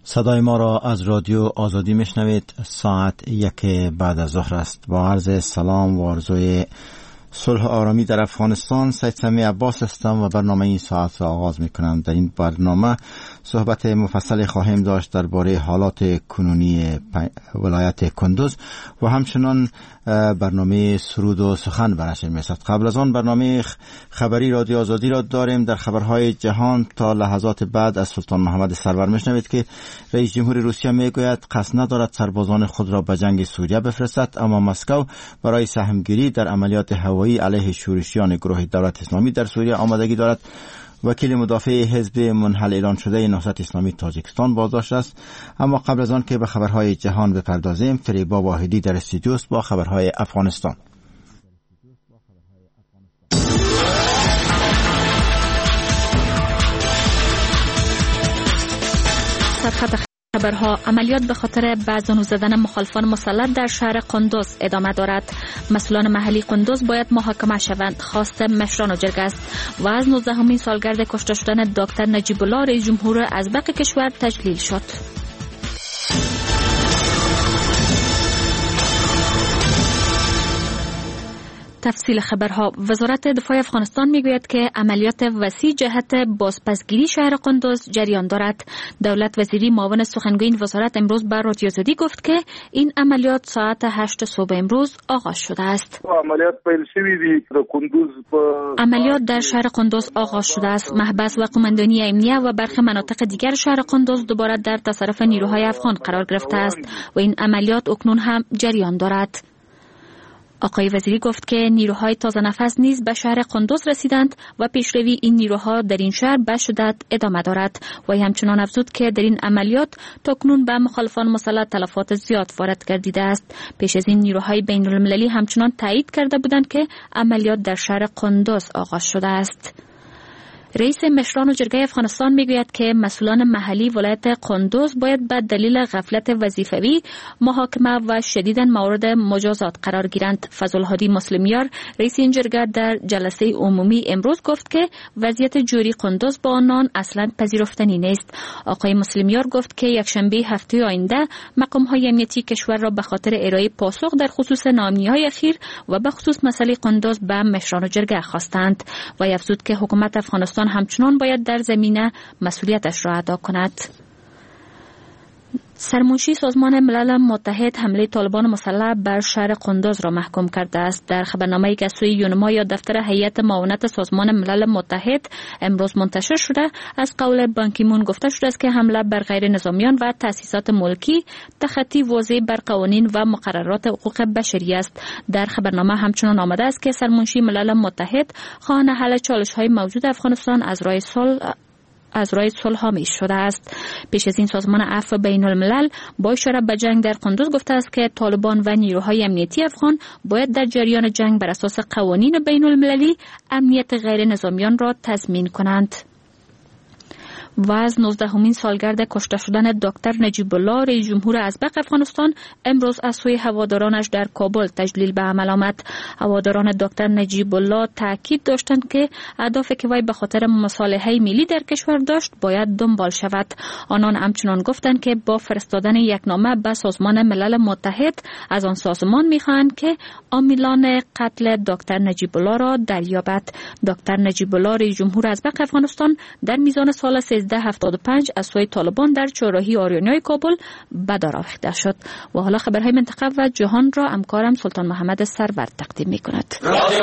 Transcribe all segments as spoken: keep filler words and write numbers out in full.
صدای ما را از رادیو آزادی میشنوید. ساعت یک بعد از ظهر است. با عرض سلام و آرزوی صلح و آرامی در افغانستان، سید سمیع عباس هستم و برنامه این ساعت را آغاز میکنم. در این برنامه صحبت مفصلی خواهیم داشت درباره حالات کنونی ولایت کندوز و همچنان برنامه سرود و سخن برنشر می‌رسد. قبل از آن برنامه خبری رادیو آزادی را داریم. در خبرهای جهان تا لحظات بعد از سلطان محمد سرور میشنوید که رئیس جمهور روسیه میگوید قصد ندارد سربازان خود را به جنگ سوریه بفرستد، اما مسکو برای سهمگیری در عملیات هوایی علیه شورشیان گروه دولت اسلامی در سوریه آمادگی دارد. وکیل مدافع حزب منحل اعلان شده نهضت اسلامی تاجیکستان بازداشت است. اما قبل از آن که به خبرهای جهان بپردازیم، فریبا واحدی در استودیو است با خبرهای افغانستان. خبرها. عملیات به خاطر بزنو زدن مخالفان مسلط در شهر قندوز ادامه دارد. مسئولان محلی قندوز باید محاکمه شوند، خواست مشران و جرگه است. و از نوزدهمین سالگرد کشته شدن دکتر نجیب الله رئیس جمهور ازبق کشور تجلیل شد. تفصیل خبرها. وزارت دفاع افغانستان میگوید که عملیات وسیع جهت بازپسگیری شهر قندوز جریان دارد. دولت وزیری معاون سخنگوی این وزارت امروز بر رادیو آزادی گفت که این عملیات ساعت هشت صبح امروز آغاز شده است. عملیات پیل شوی دی در قندوز. عملیات در شهر قندوز آغاز شده است. محبس و قماندانی امنیه و برخی مناطق دیگر شهر قندوز دوباره در تصرف نیروهای افغان قرار گرفته است و این عملیات اکنون هم جریان دارد. آقای وزیری گفت که نیروهای تازه نفس نیز به شهر قندوز رسیدند و پیشروی این نیروها در این شهر به شدت ادامه دارد و همچنان افزود که در این عملیات تاکنون به مخالفان مسلط تلفات زیاد وارد گردیده است. پیش از این نیروهای بین المللی همچنان تایید کرده بودند که عملیات در شهر قندوز آغاز شده است. رئیس مشران و جرگه افغانستان میگوید که مسئولان محلی ولایت قندوز باید به دلیل غفلت وظیفوی محاکمه و شدیداً مورد مجازات قرار گیرند. فضل‌الهادی مسلمیار رئیس این جرگه در جلسه عمومی امروز گفت که وضعیت جوری قندوز با آنان اصلاً پذیرفتنی نیست. آقای مسلمیار گفت که یکشنبه هفته آینده مقام‌های امنیتی کشور را به خاطر ارائه پاسخ در خصوص ناامنی‌های اخیر و به خصوص مسئله قندوز به مشران و جرگه خواستند و افزود که حکومت افغانستان همچنان باید در زمینه مسئولیتش را ادا کند. سرمنشی سازمان ملل متحد حمله طالبان مسلح بر شهر قندوز را محکوم کرده است. در خبرنامه‌ای که سوی یونما یا دفتر هیئت معاونت سازمان ملل متحد امروز منتشر شده، از قول بان کی مون گفته شده است که حمله بر غیر نظامیان و تأسیسات ملکی تخطی واضح بر قوانین و مقررات حقوق بشری است. در خبرنامه همچنان آمده است که سرمنشی ملل متحد خواهان حل چالش‌های موجود افغانستان از راه صلح از راه صلح آمیز شده است. پیش از این سازمان عفو بین الملل با اشاره به جنگ در قندوز گفته است که طالبان و نیروهای امنیتی افغان باید در جریان جنگ بر اساس قوانین بین المللی امنیت غیر نظامیان را تضمین کنند. و از نوزدهمین سالگرد کشته شدن دکتر نجیب الله رئیس جمهور ازبق افغانستان امروز از سوی هوادارانش در کابل تجلیل به عمل آمد. هواداران دکتر نجیب الله تاکید داشتند که اهدافی که وی به خاطر مصالحه ملی در کشور داشت باید دنبال شود. آنان همچنان گفتند که با فرستادن یک نامه به سازمان ملل متحد از آن سازمان می‌خواهند که عاملان قتل دکتر نجیب الله را دریابد. دکتر نجیب الله رئیس جمهور ازبق افغانستان در میزان سال سیزده هفتاد و پنج از سوی طالبان در چهارراهی آریانای کابل به دار آویخته شد. و حالا خبرهای منطقه و جهان را همکارم سلطان محمد سرور تقدیم می‌کند.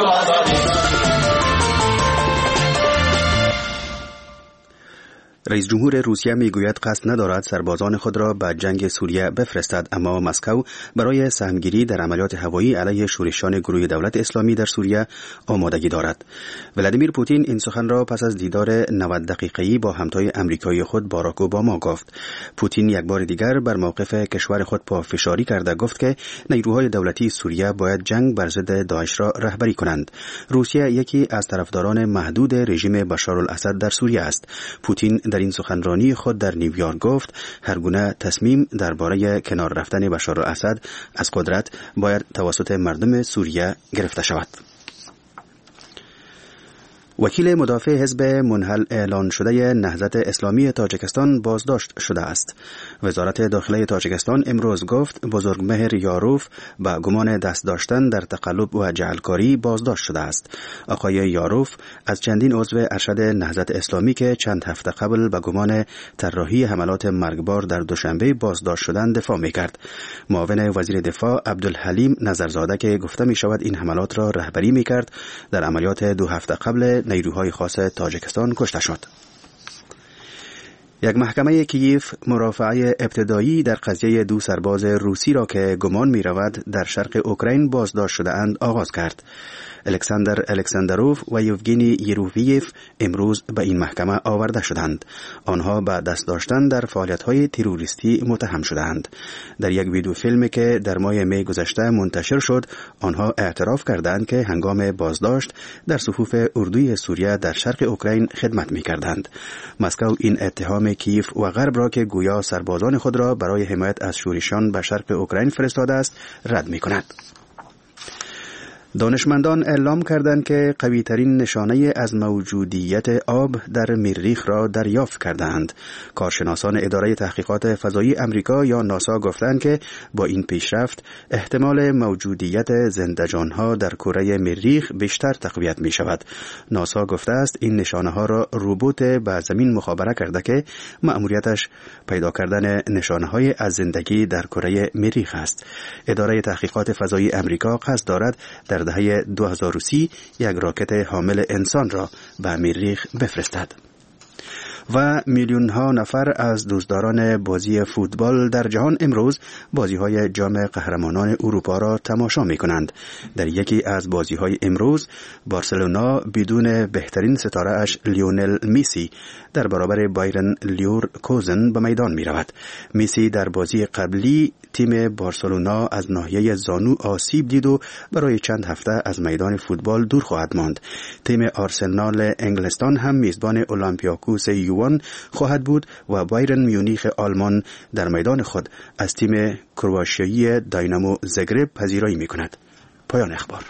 رئیس جمهور روسیه میگوید قصد ندارد سربازان خود را به جنگ سوریه بفرستد، اما مسکو برای سهمگیری در عملیات هوایی علیه شورشیان گروه دولت اسلامی در سوریه آمادگی دارد. ولادیمیر پوتین این سخن را پس از دیدار نود دقیقه‌ای با همتای آمریکایی خود باراک اوباما گفت. پوتین یک بار دیگر بر موقف کشور خود پافشاری کرده گفت که نیروهای دولتی سوریه باید جنگ بر ضد داعش را رهبری کنند. روسیه یکی از طرفداران محدود رژیم بشارالاسد در سوریه است. پوتین در این سخنرانی خود در نیویورک گفت هر گونه تصمیم درباره کنار رفتن بشار الاسد از قدرت باید توسط مردم سوریه گرفته شود. وکیل مدافع حزب منحل اعلان شده نهضت اسلامی تاجیکستان بازداشت شده است. وزارت داخله تاجیکستان امروز گفت بزرگمهر یاروف با گمان دست داشتن در تقلب و جعلکاری بازداشت شده است. آقای یاروف از چندین عضو ارشد نهضت اسلامی که چند هفته قبل با گمان طراحی حملات مرگبار در دوشنبه بازداشت شدند دفاع می‌کرد. معاون وزیر دفاع عبدالحلیم نظرزاده که گفته می‌شود این حملات را رهبری می‌کرد در عملیات دو هفته قبل نیروهای خاص تاجیکستان کشته شد. یک محکمه کیف مرافعه ابتدایی در قضیه دو سرباز روسی را که گمان می رود در شرق اوکراین بازداشت شده اند آغاز کرد. الکساندر الکساندروف و یوگینی یروفیف امروز به این محکمه آورده شدند. آنها به دست داشتن در فعالیت‌های تروریستی متهم شدند. در یک ویدیو فیلمی که در ماه می گذشته منتشر شد، آنها اعتراف کردند که هنگام بازداشت در صفوف اردوی سوریه در شرق اوکراین خدمت می‌کردند. مسکو این اتهام کیف و غرب را که گویا سربازان خود را برای حمایت از شورشیان به شرق اوکراین فرستاده است رد می‌کند. دانشمندان اعلام کردند که قوی‌ترین نشانه از موجودیت آب در مریخ را دریافت کردند. کارشناسان اداره تحقیقات فضایی امریکا یا ناسا گفتند که با این پیشرفت احتمال موجودیت زنده‌جان‌ها در کره مریخ بیشتر تقویت می شود. ناسا گفته است این نشانه ها را روبوت به زمین مخابره کرده که مأموریتش پیدا کردن نشانه های از زندگی در کره مریخ است. اداره تحقیقات فضایی امریکا قصد دارد در دهه دو هزار و سی یک راکت حامل انسان را به مریخ بفرستد. و میلیون ها نفر از دوستداران بازی فوتبال در جهان امروز بازی های جام قهرمانان اروپا را تماشا می کنند. در یکی از بازی های امروز بارسلونا بدون بهترین ستاره اش لیونل میسی در برابر بایرن لیورکوزن به میدان می رود. میسی در بازی قبلی تیم بارسلونا از ناحیه زانو آسیب دید و برای چند هفته از میدان فوتبال دور خواهد ماند. تیم آرسنال انگلستان هم میزبان اولمپیاکوس یوان خواهد بود و بایرن میونیخ آلمان در میدان خود از تیم کرواتیایی داینامو زگرب پذیرایی میکند. پایان اخبار.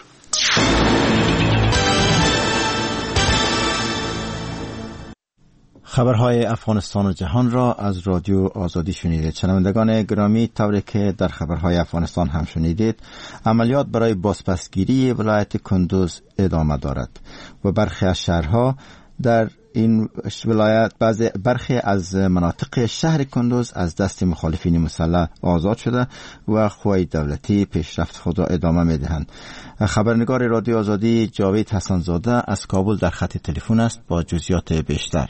خبرهای افغانستان و جهان را از رادیو آزادی شنیدید. شنوندگان گرامی، طوری که در خبرهای افغانستان هم شنیدید، عملیات برای بازپسگیری ولایت کندوز ادامه دارد و برخی از شهرها در این ولایت بعضی برخی از مناطق شهر کندوز از دست مخالفین مسلح آزاد شده و قوای دولتی پیشرفت خود را ادامه می‌دهند. خبرنگار رادیو آزادی جاوید حسن‌زاده از کابل در خط تلفن است با جزئیات بیشتر.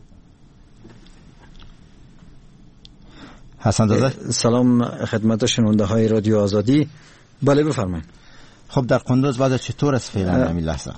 حسن‌زاده، سلام خدمت شنونده های رادیو آزادی. بله بفرمایید. خب در کندوز وضع چطور است فعلا در این لحظه؟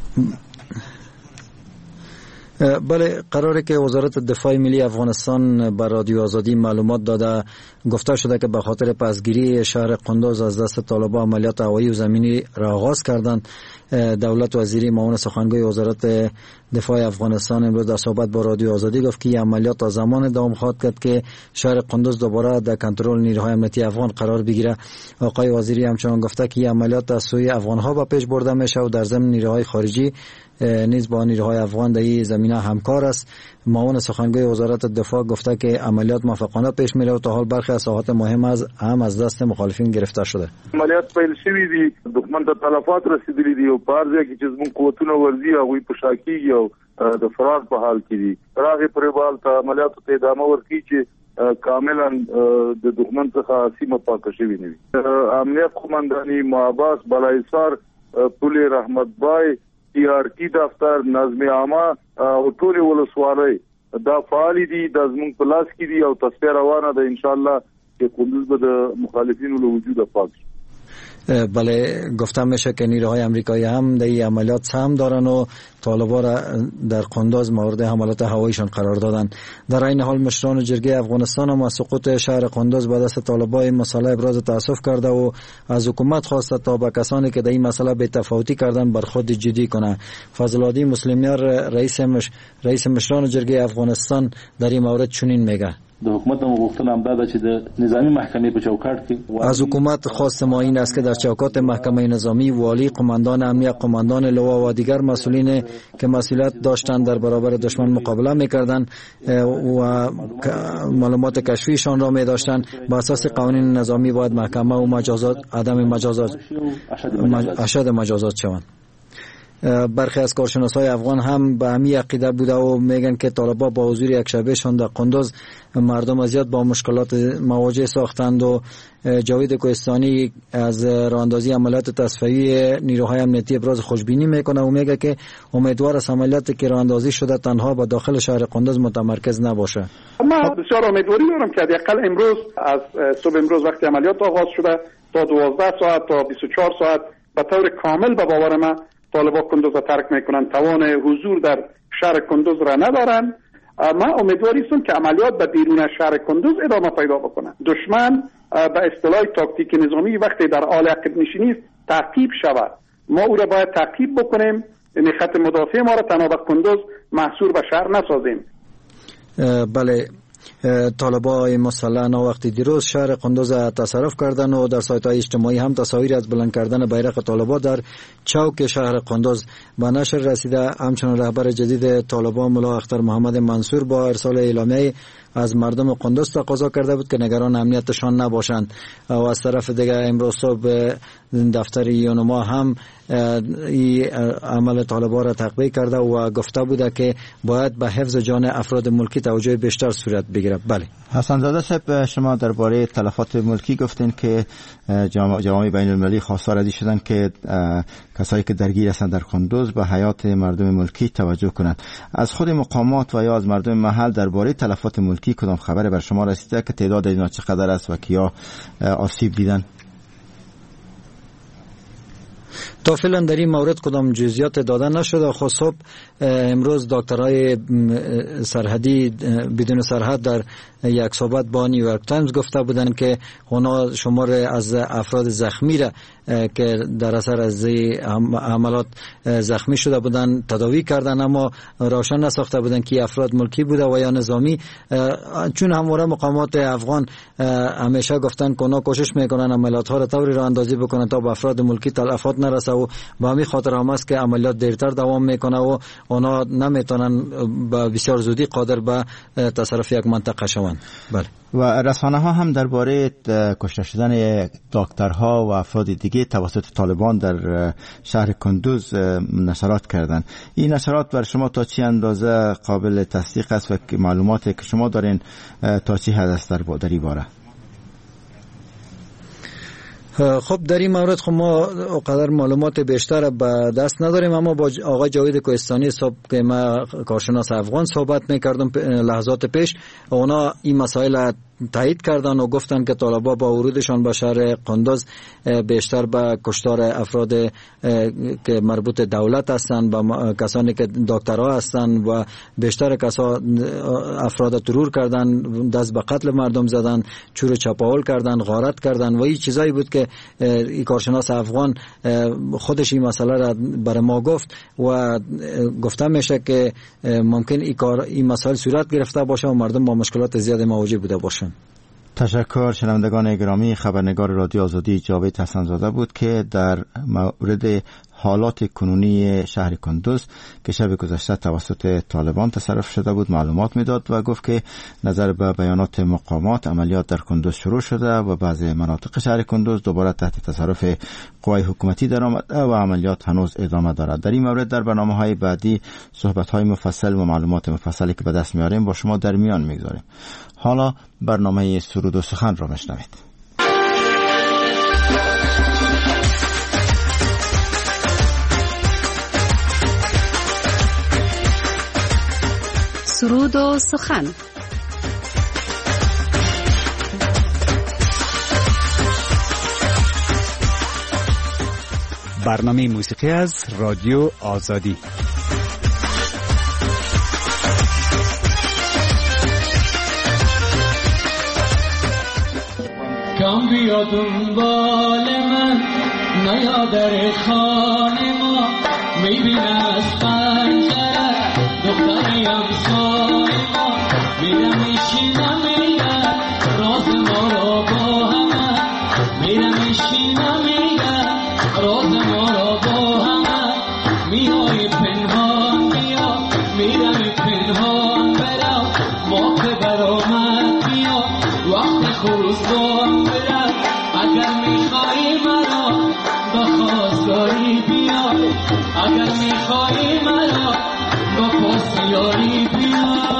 بله، قراره که وزارت دفاع ملی افغانستان بر رادیو آزادی معلومات داده. گفته شده که به خاطر پسگیری شهر قندوز از دست طالبان عملیات هوایی و زمینی را آغاز کردند. دولت وزیری معاون سخنگوی وزارت دفاع افغانستان امروز در صحبت با رادیو آزادی گفت که این عملیات تا زمان دوام خواهد کرد که شهر قندوز دوباره در کنترل نیروهای امنیتی افغان قرار بگیره. آقای وزیری همچنان گفته که این عملیات از سوی افغان‌ها به پیش برده میشه و در ضمن نیروهای خارجی نیز با نیروهای افغان در این زمینه همکار است. معاون سخنگوی وزارت دفاع گفته که عملیات موفقانه پیش میره و تا حال برخی از ساحات مهم از هم از دست مخالفین گرفته شده. عملیات پیل شوی دي، دښمن ته تلفات رسیدلي دي او پارځه کې چې زموږ قوتونه ورځي هغوی په شا کېږي او د فرار په حال کې دي. راغې پرېبال ته عملیاتو ته ادامه ورکړي چې کاملا د دښمن څخه سیمه پاکه شوې نه وي. امنیت قومنداني محباس بلایسار پل رحمت بای تی آر ټي دفتر نظم عامه او ټول ولسوالۍ دا فعال دي، د زموږ په لاس کې دي او تصفیه روانه ده ان شاء الله چې کندوز به د مخالفینو له وجوده پاک شي. بله، گفته میشه که نیروهای امریکایی هم در این عملیات سهم دارن و طالبان را در قندوز مورد حملات هواییشان قرار دادن. در این حال مشران جرگه افغانستان هم از سقوط شهر قندوز به دست طالبان مسئله ابراز تاسف کرده و از حکومت خواسته تا به کسانی که در این مسئله بی تفاوتی کردن برخورد جدی کنه. فضل‌الدین مسلمیار رئیس مش... رئیس مشران جرگه افغانستان در این مورد چنین میگه. د حکومت نو غوښتنه هم ده چې د نظامی محکمه په چوکاټ کې از حکومت خواست ما این است که در چوکات محکمه نظامی والی، قماندان امنیت، قماندان لوا و دیگر مسئولین که مسئولیت داشتند در برابر دشمن مقابله می‌کردند و معلومات کشفیشان را می‌داشتند، بر اساس قوانین نظامی باید محکمه و مجازات عدم مجازات اشد مجازات شوند. برخی از کارشناسای افغان هم به همین عقیده بوده و میگن که طالبان با حضور یک شبهشان در قندوز مردم از زیاد با مشکلات مواجه ساختند و جاوید کوهستانی از راهاندازی عملیات تصفیه‌ای نیروهای امنیتی ابراز خوشبینی میکنه و میگه که امیدوار است عملیاتی که راهاندازی شده تنها به داخل شهر قندوز متمرکز نباشه. ما بسیار امیدواری دارم که حداقل امروز از صبح امروز وقتی عملیات آغاز شده تا دوازده ساعت تا بیست و چهار ساعت به طور کامل به باور ما طالبان کندوز را ترک میکنن، توان حضور در شهر کندوز را ندارن. ما امیدواری هستم که عملیات به بیرون شهر کندوز ادامه پیدا بکنه. دشمن به اصطلاح تاکتیک نظامی وقتی در حال عقب نشینی است تعقیب شود، ما او را باید تعقیب بکنیم، یعنی خط مدافع ما را تنها به کندوز محصور به شهر نسازیم. بله، طالبان مسلح وقتی دیروز شهر قندوز تصرف کردن و در سایت‌های اجتماعی هم تصاویر از بلند کردن بیرق طالبان در چوک شهر قندوز به نشر رسیده. همچنین رهبر جدید طالبان ملا اختر محمد منصور با ارسال اعلامیه از مردم قندوز تقاضا کرده بود که نگران امنیتشان نباشند و از طرف دیگر امروز صبح دفتر یونما هم این عمل طالبان را تقویه کرده و گفته بوده که باید به حفظ جان افراد ملکی توجه بیشتر صورت بگیرد. بله حسن زاده صاحب، شما درباره تلفات ملکی گفتین که جوامع بین المللی خواستار ازی شدن که کسایی که درگیر هستند در قندوز به حیات مردم ملکی توجه کنند. از خود مقامات و یا از مردم محل درباره تلفات ملکی کدام خبر بر شما رسیده که تعداد اینا چقدر است و کیا آسیب دیدن؟ تا فعلا در این مورد کدام جزئیات داده نشده. خب صبح امروز دکترای سرحدی بدون سرحد در یک صحبت با نیویورک تایمز گفته بودند که اونا شمار از افراد زخمی را که در اثر از عملات زخمی شده بودند تداوی کردن، اما روشن نساخته بودند که افراد ملکی بوده و یا نظامی، چون همواره مقامات افغان همیشه گفتن که اونا کوشش میکنن عملیات ها را طوری راه اندازی بکنن تا به افراد ملکی تلفات نرسه و به همین خاطر هم است که عملیات دیرتر دوام میکنه و اونا نمیتونن به بسیار زودی قادر به تصرف یک منطقه شوند. بله. و رسانه ها هم درباره کشته شدن دکترها و افراد دیگه توسط طالبان در شهر کندوز نشرات کردند. این نشرات بر شما تا چه اندازه قابل تصدیق است و معلوماتی که شما دارین تا چه حد است در این باره؟ خب در این مورد خب ما قدر معلومات بیشتر به دست نداریم، اما با آقای جاوید کوهستانی صبح که ما کارشناس افغان صحبت میکردم لحظات پیش، اونا این مسائل تایید کردن و گفتن که طالبان با ورودشان به شهر قندوز بیشتر به کشتار افراد که مربوط دولت هستند، با کسانی که دکترها هستند و بیشتر کسا افراد ترور کردن، دست به قتل مردم زدن، چور چپاول کردن، غارت کردن و این چیزایی بود که این کارشناس افغان خودش این مسئله را برای ما گفت و گفته میشه که ممکن این کار این مسائل صورت گرفته باشه و مردم با مشکلات زیاد مواجه بوده باشن. تشکر. شنوندگان گرامی، خبرنگار رادیو آزادی جاوید حسن زاده بود که در مورد حالات کنونی شهر کندوز که شب گذشته توسط طالبان تصرف شده بود معلومات میداد و گفت که نظر به بیانات مقامات عملیات در کندوز شروع شده و بعضی مناطق شهر کندوز دوباره تحت تصرف قوای حکومتی در آمده و عملیات هنوز ادامه دارد. در این مورد در برنامه‌های بعدی صحبت‌های مفصل و معلومات مفصلی که به دست میاریم با شما در میان میگذاریم. حالا برنامه سرود و سخن را میشنوید. سرود و سخن. برنامه موسیقی از رادیو آزادی. کام بیا دنبال من نیا در خانه ما، میبین از پنجره دختری امسال ما، میرم میشینم میرم وقت خروسان برم اگر میخوایی مرا با خواستگاری بیا اگر میخوایی مرا با پاسیاری بیا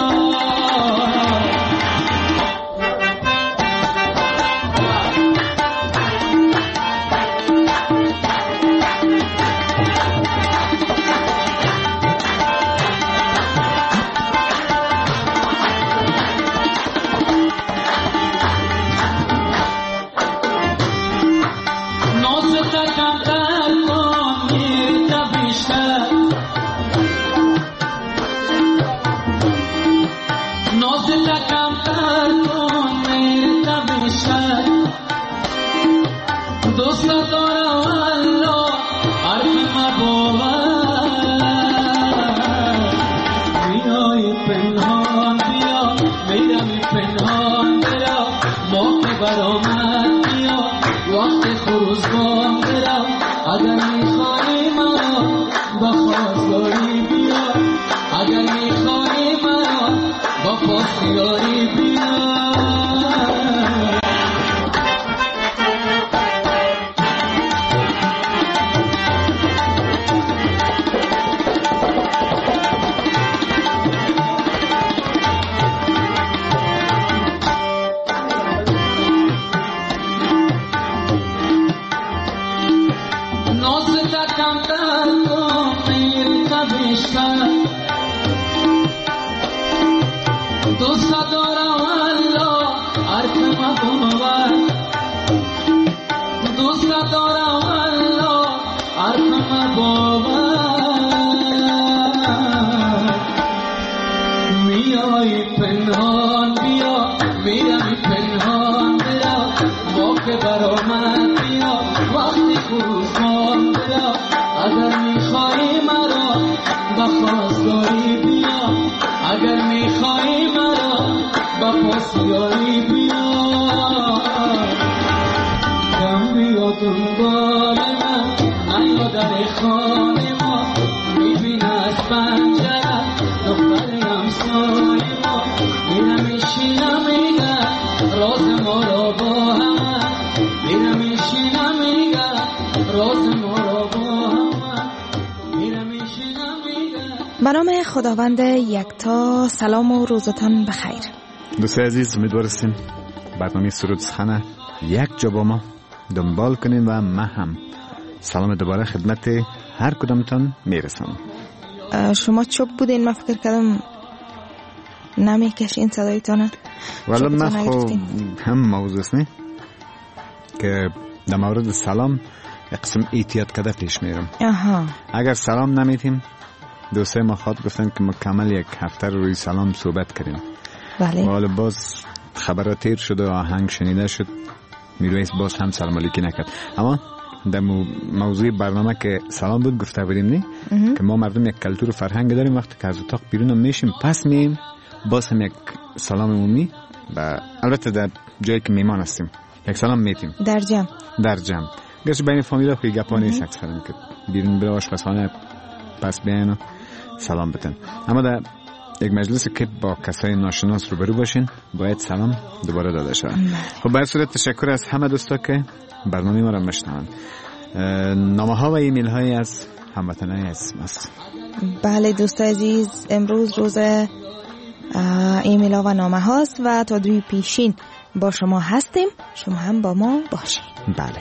به نام خداوند یکتا. سلام و روزتان بخیر. دوستان عزیز، امیدوار هستیم برنامه سرود سخن یک جا با ما دنبال کنین و من هم سلام دوباره خدمت هر کدامتان میرسم. شما چوب بودین؟ من فکر کردم نمیکشین صدایتانه. والا من خب هم موضوع است نه که در مورد سلام یک قسم احتیاط کرده پیش میرم. آها. اگر سلام نمیتیم، دوستای ما خواد گفتن که مکمل یک هفته روی سلام صحبت کردیم. بله. ولی باز خبرات تیر شد و آهنگ شنیده شد، میرویس باز هم سلام علیکی نکرد. اما در موضوع برنامه که سلام بود گفته بودیم نه که ما مردم یک کلتور و فرهنگ داریم، وقتی که از اتاق بیرون میشیم پس مییم باز هم یک سلام عمومی و البته در جایی که میمان هستیم یک سلام میتیم در جمع در جمع گرچه بین فامیلا خوی گپا نیست اکثرا که بیرون بره آشپزخانه پس بیاین و سلام بتن. اما در یک مجلس که با کسای ناشناس روبرو باشین باید سلام دوباره داده شود. خب به هر صورت تشکر از همه دوستا که برنامه ما را میشنوند. نامه ها و ایمیل های از هموطنان عزیز است. بله دوستان عزیز، امروز روز ایمیل ها و نامه هاست و تا دوی پیشین با شما هستیم، شما هم با ما باشین. بله.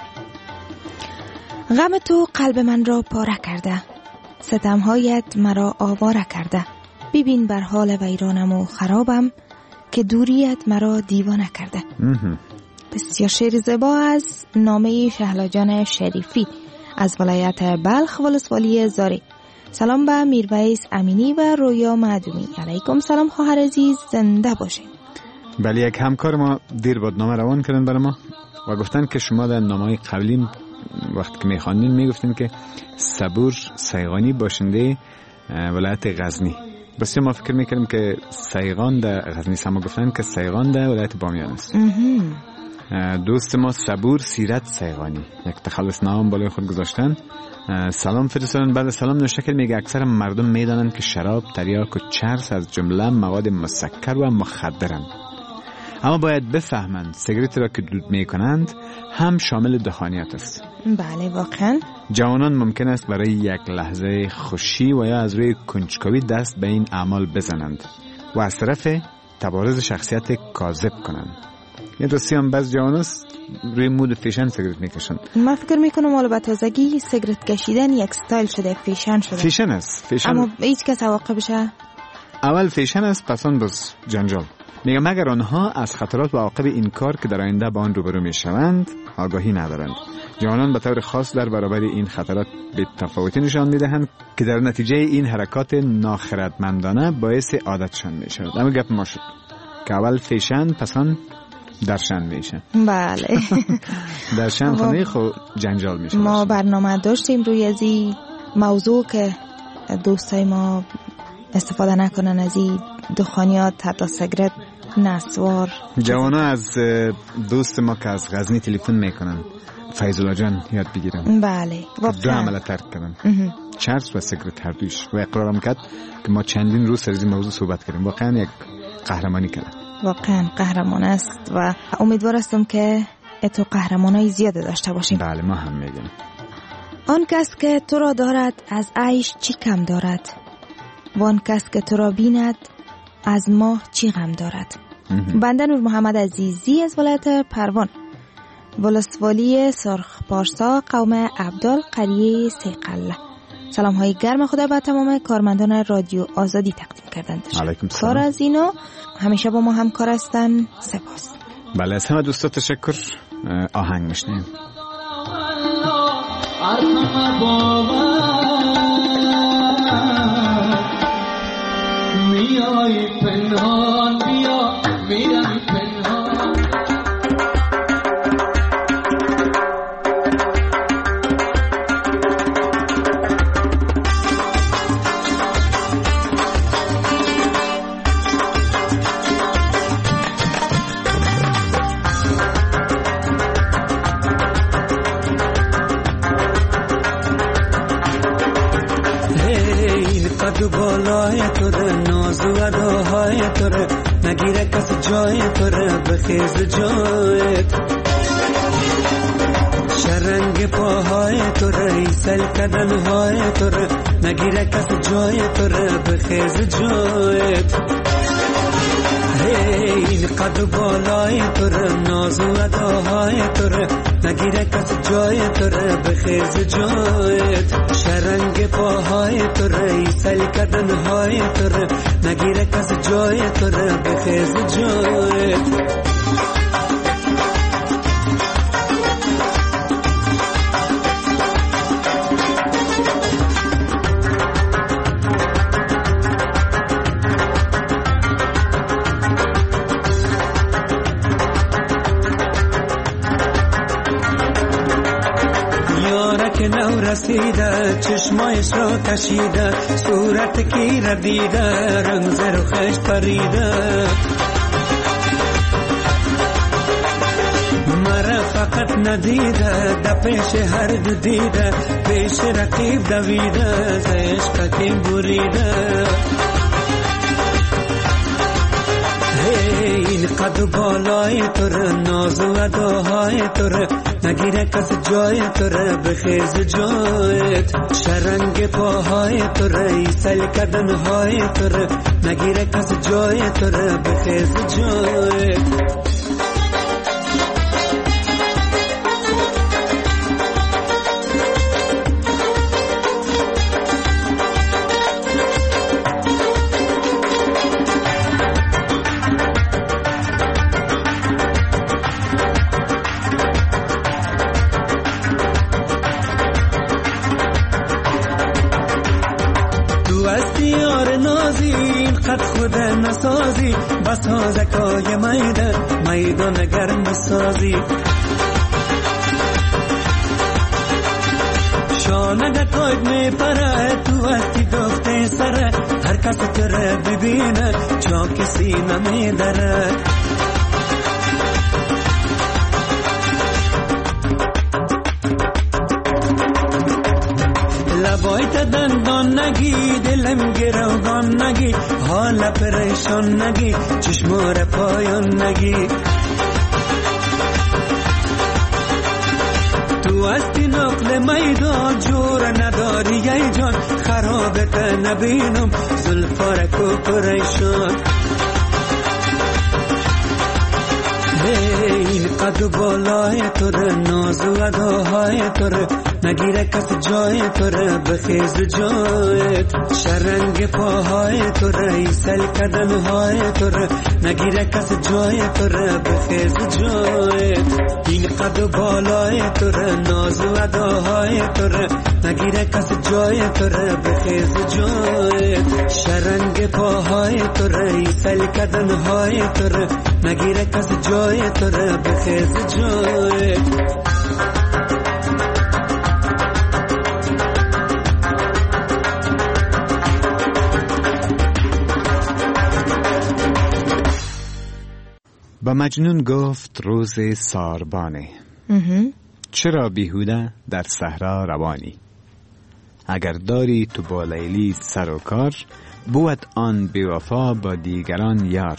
غم تو قلب من را پاره کرده، ستمهایت مرا آواره کرده. ببین بر حال ویرانم و خرابم که دوریت مرا دیوانه کرده. بسیار شعر زیبا از نامه شهلا جان شریفی از ولایت بلخ ولسوالی زاری. سلام به میرویس امینی و رویا معدومی. علیکم سلام خواهر عزیز، زنده باشین. بله، یک همکار ما دیر بود نامه روان کردن برای ما و گفتن که شما در نامه قبلی وقتی که میخواندین میگفتین که صبور سیغانی باشنده ولایت غزنی. بس ما فکر میکردیم که سیغان در غزنی است، اما گفتن که سیغان در ولایت بامیان است. دوست ما صبور سیرت سیغانی یک تخلص نام بالای خود گذاشتن. سلام فرستادن. بعد سلام نوشته که میگه اکثر مردم میدانند که شراب، تریاک و چرس از جمله مواد مسکر و مخدرند، اما باید بفهمند سیگارت را که دود می کنند هم شامل دخانیات است. بله واقعا. جوانان ممکن است برای یک لحظه خوشی و یا از روی کنجکاوی دست به این اعمال بزنند و از طرف تبارز شخصیت کاذب کنند. این راستی هم بعض جوانان روی مود فیشن سیگارت میکشن. من فکر میکنم حالا به تازگی سیگارت کشیدن یک استایل شده، فیشن شده. فیشن است. فیشن. اما هیچ کس عواقبشه؟ اول فیشن است، پس آن باز جنجال. میگم مگر آنها از خطرات و عواقب این کار که در آینده با آن روبرو میشوند آگاهی ندارند. جوانان به طور خاص در برابر این خطرات به تفاوتی نشان میدهند که در نتیجه این حرکات ناخردمندانه باعث عادتشان میشود. اما گپ ما شد که اول فیشن پس آن درشن میشه. بله. درشن خانه خود جنجال میشه. ما برنامه داشتیم روی از این موضوع که دوستای ما استفاده نکنن از این دخانیات، حتی سیگارت، نسوار. جوانا از دوست ما که از غزنی تلفن میکنن فیض الله جان یاد بگیرن. بله واقعا دو عمل ترک کردن، چرس و سیگارت هر دوش، و اقرارم کرد که ما چندین روز سر این موضوع صحبت کردیم. واقعا یک قهرمانی کرد. واقعا قهرمان است و امیدوار هستم که اتو قهرمانای زیاد داشته باشیم. بله ما هم میگیم. آن کس که تو را دارد از عیش چی کم دارد، وان کس که تو را بیند از ما چی غم دارد. بنده نور محمد عزیزی از ولایت پروان، ولسوالی سرخ پارسا، قوم عبدال، قریه سیقله. سلام های گرم خدا به تمام کارمندان رادیو آزادی تقدیم کردند. علیکم سلام. کار از اینو همیشه با ما همکار هستن. سپاس. بله از همه دوستا تشکر. آهنگ میشنیم. میای پنهان بیا میرم پنهان، قد بالای توره، ناز و اداهای توره، نگیره کس جای توره، بخیز جایت. شرنگ پاهای توره، ایسل کدنهای توره، نگیره کس جای توره، بخیز جایت. این قد بالای توره، ناز و اداهای توره، نگیره کس جای توره، بخیز جایت. شرنگ پاهای توره، ایسل کدنهای توره، نگیره کس جای توره، بخیز جایت. که نو رسیده، چشمایش را کشیده، صورت کی را دیده، رنگ زر و خش پریده. مرا فقط ندیده، در پیش هر دو دیده، پیش رقیب دویده، ز عشق کی بریده. این قد بالای توره، ناز و اداهای توره، نگیره کس جای توره، بخیز جایت. شرنگ پاهای توره، ایسل کدنهای توره، نگیره کس جای توره، بخیز جایت. قد خود نسازی، بس تازکای میده، میدان گرم بسازی. شانه قاید می پره، تو وقتی دخته سره، هر کس تره ببینه، چاک سینه می دره. لبایت دندان نگی، دلم گروگان نگی، حال حالا پریشان نگی چشمار پایان نگی تو هستی نقل میدان جور نداری ای جان خرابت نبینم زلفارک و پریشان این قد و بالای تره ناز و اداهای تره نگیره کس جای تره بخیز جایت شرنگ پاهای تره ایسل کدنهای تره نگیره کس جای تره بخیز جایت این قد و بالای تره ناز و اداهای تره نگیره کس جای تره بخیز جایت شرنگ پاهای تره ایسل کدنهای تره نگیره کس جای تره بخیز جایت با مجنون گفت روز ساربانه چرا بیهوده در صحرا روانی اگر داری تو با لیلی سر و کار بود آن بیوفا با دیگران یار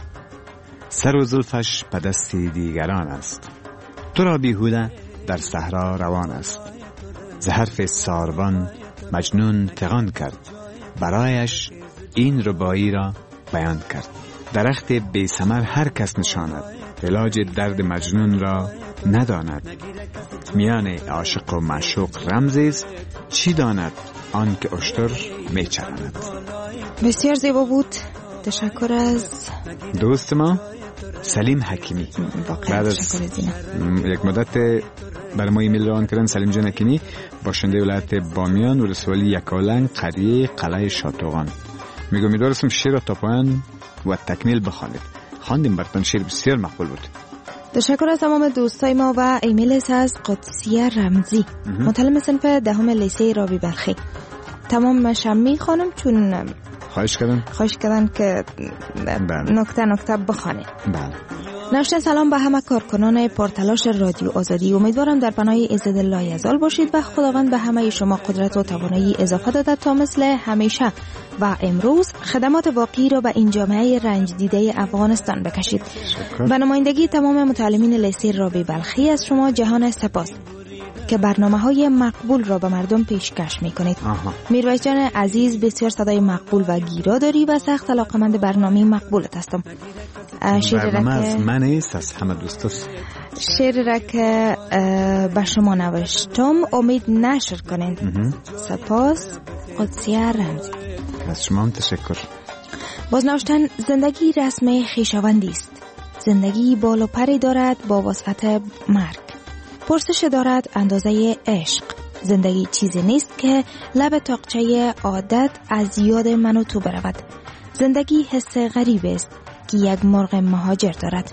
سر و زلفش به دست دیگران است تو را بیهوده در صحرا روان است ز حرف ساربان مجنون فغان کرد برایش این ربایی را بیان کرد درخت بی ثمر هر کس نشاند علاج درد مجنون را نداند میان عاشق و معشوق رمزی است چی داند آن که اشتر میچراند. بسیار زیبا بود. تشکر از دوست ما سلیم حکیمی. بعد از یک مدت برای ما ایمیل روان کردن. سلیم جان حکیمی باشنده ولایت بامیان ولسوالی یکالنگ قریه قلعه شاتوغان. میگم امیدوارم شعر را تا پایان و تکمیل بخوانید. خواندیم براتون شعر بسیار مقبول بود. تشکر از تمام دوستای ما و ایمیل از قدسیه رمزی متعلم صنف دهم لیسه رابی بلخی. تمام شمی خانم چون خواهش کردن خواهش کردن که نکته نکته بخوانید. بله. نوشته سلام به همه کارکنان پرتلاش رادیو آزادی. امیدوارم در پناه عزت الله یزال باشید و خداوند به همه شما قدرت و توانایی اضافه داده تا مثل همیشه و امروز خدمات واقعی را به این جامعه رنج دیده افغانستان بکشید. به نمایندگی تمام متعلمین لیسه رابی بلخی از شما جهان سپاس که برنامه های مقبول را به مردم پیشکش می کنید. میرویس جان عزیز بسیار صدای مقبول و گیرا داری و سخت علاقمند برنامه مقبولت هستم. برنامه از من است از همه دوستاست. شعر را که به شما نوشتم امید نشر کنید. سپاس. قدسیه رمزی. از شما هم تشکر. باز نوشتن زندگی رسم خویشاوندی است. زندگی بال و پری دارد با وسعت مرگ. پرسش دارد اندازه عشق. زندگی چیزی نیست که لب تاقچه عادت از یاد من و تو برود. زندگی حس غریب است که یک مرغ مهاجر دارد.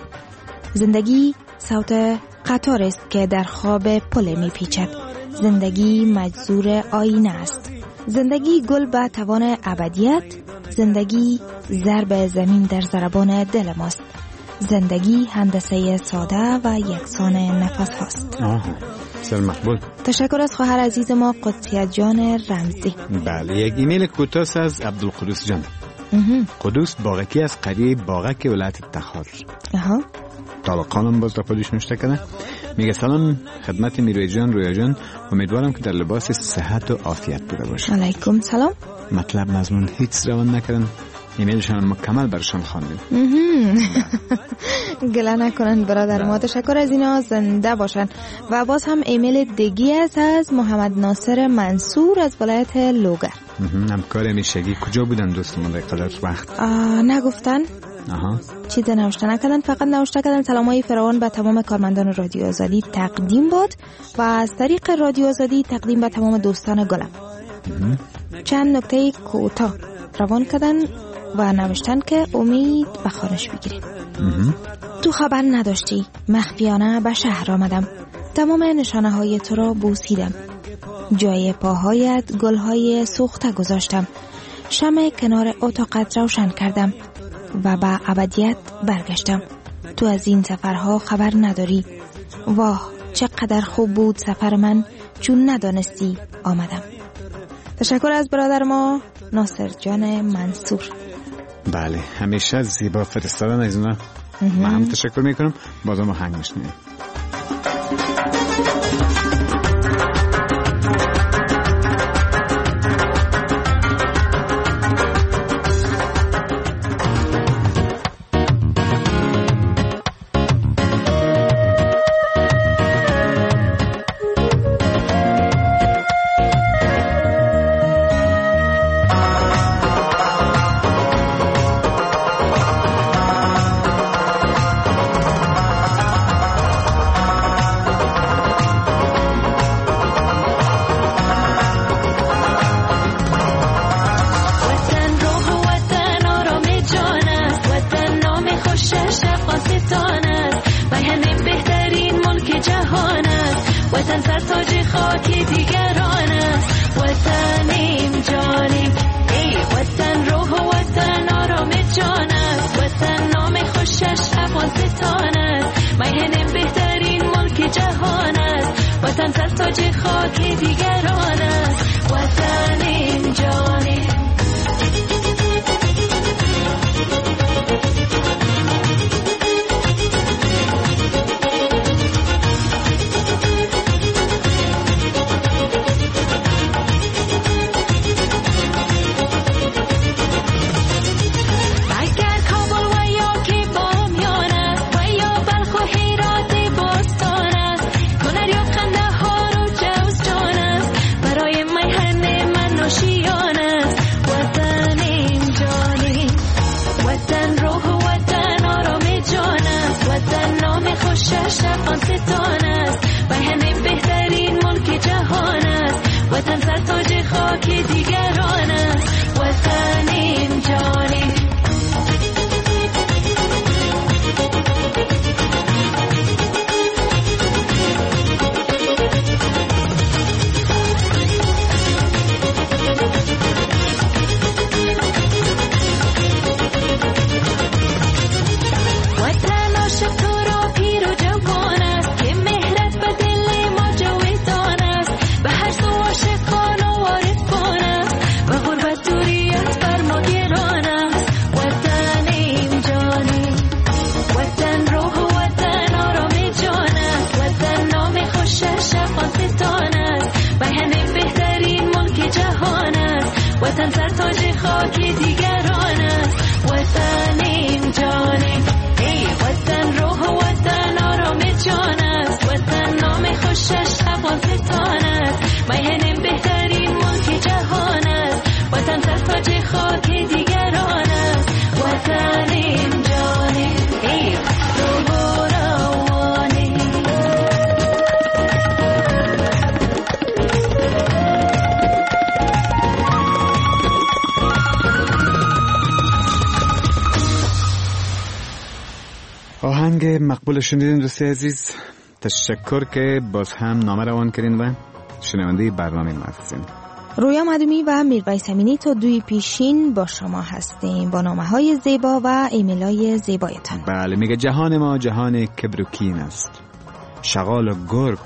زندگی صوت قطار است که در خواب پل می پیچد. زندگی مجذور آینه است. زندگی گل به توان ابدیت. زندگی ضرب زمین در ضربان دل ماست. زندگی هندسه ساده و یکسان نفس هاست. آه سر مقبول. تشکر از خواهر عزیز ما قدسیه جان رمزی. بله یک ایمیل کوتاه از عبدالقدوس جان. قدوس باغکی از قریه باغک ولایت تخار. اها طالقانم باز را پادیش نوشته کنه. میگه سلام خدمت میروی جان رویا جان، امیدوارم که در لباس صحت و عافیت بوده باشه. علیکم سلام. مطلب مضمون هیچ روان نکردن. ایمیلشان مکمل برشان خواندیم. گله نکنن برادر ما. تشکر از اینا زنده باشن. و باز هم ایمیل دیگی است از محمد ناصر منصور از ولایت لوگر. همکار میشگی کجا بودن دوستمون در قدر وقت؟ نگفتن. آها. چیز نوشته نکردن، فقط نوشته کردن سلامای فراوان به تمام کارمندان رادیو آزادی تقدیم باد و از طریق رادیو آزادی تقدیم به تمام دوستان گلم. چند نکته کوتاه روان کردن و نوشتن که امید به خانش بگیریم. تو خبر نداشتی مخفیانه به شهر آمدم. تمام نشانه های تو را بوسیدم. جای پاهایت گلهای سوخته گذاشتم. شمع کنار اتاقت روشن کردم و به ابدیت برگشتم. تو از این سفرها خبر نداری. واه چقدر خوب بود سفر من چون ندانستی آمدم. تشکر از برادر ما ناصر جان منصور. بله همیشه زیبا فرستادن از اونا. من هم تشکر میکنم. بازم آهنگ میشنیم. آهنگ مقبول شنیدین دوستی عزیز. تشکر که باز هم نامه روان کردین و شنونده برنامه ما هستین. رویا مدومی و میرویس امینی تا دوی پیشین با شما هستیم با نامه های زیبا و ایمیل های زیبایتان. بله میگه جهان ما جهان کبروکین است، شغال و گرگ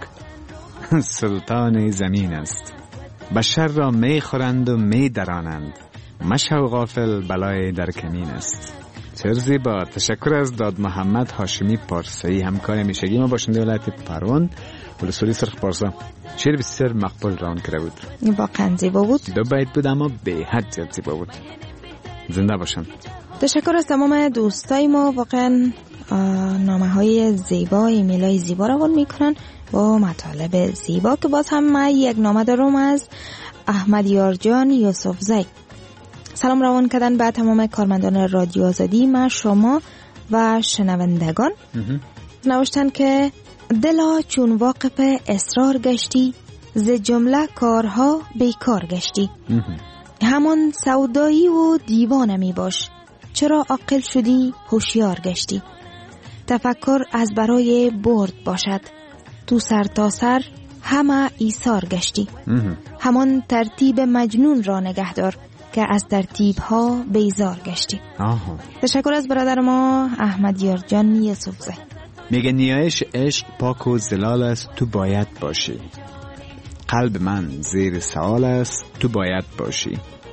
سلطان زمین است، بشر را می خورند و می درانند، مشو غافل بلای در کمین است. چه زیبا. تشکر از داد محمد هاشمی پارسایی همکار میشگی ما باشنده ولایت پروان ولسوالی سرخ پارسا. شعر بسیار مقبول روان کرده بود. واقعا زیبا بود. دو بیت بود اما به حد زیاد زیبا بود. زنده باشن. تشکر از تمام دوستای ما. واقعا نامه های زیبا، ایمیل های زیبا روان میکنن با مطالب زیبا که باز هم من یک نامه دارم از احمد یارجان یوسفزی. سلام روان کردن به تمام کارمندان رادیو آزادی، ما شما و شنوندگان. نوشتن که دلا چون واقف اصرار گشتی، ز جمله کارها بیکار گشتی. همان سودایی و دیوانه می باش، چرا عاقل شدی هوشیار گشتی. تفکر از برای برد باشد، تو سر تا سر همه ایثار گشتی. همان ترتیب مجنون را نگهدار، که از ترتیب ها بیزار گشتی. آها. تشکر از برادر ما احمد یارجان یوسفزی. میگه نیایش عشق پاک و زلال است، تو باید باشی. قلب من زیر سوال است، تو باید باشی.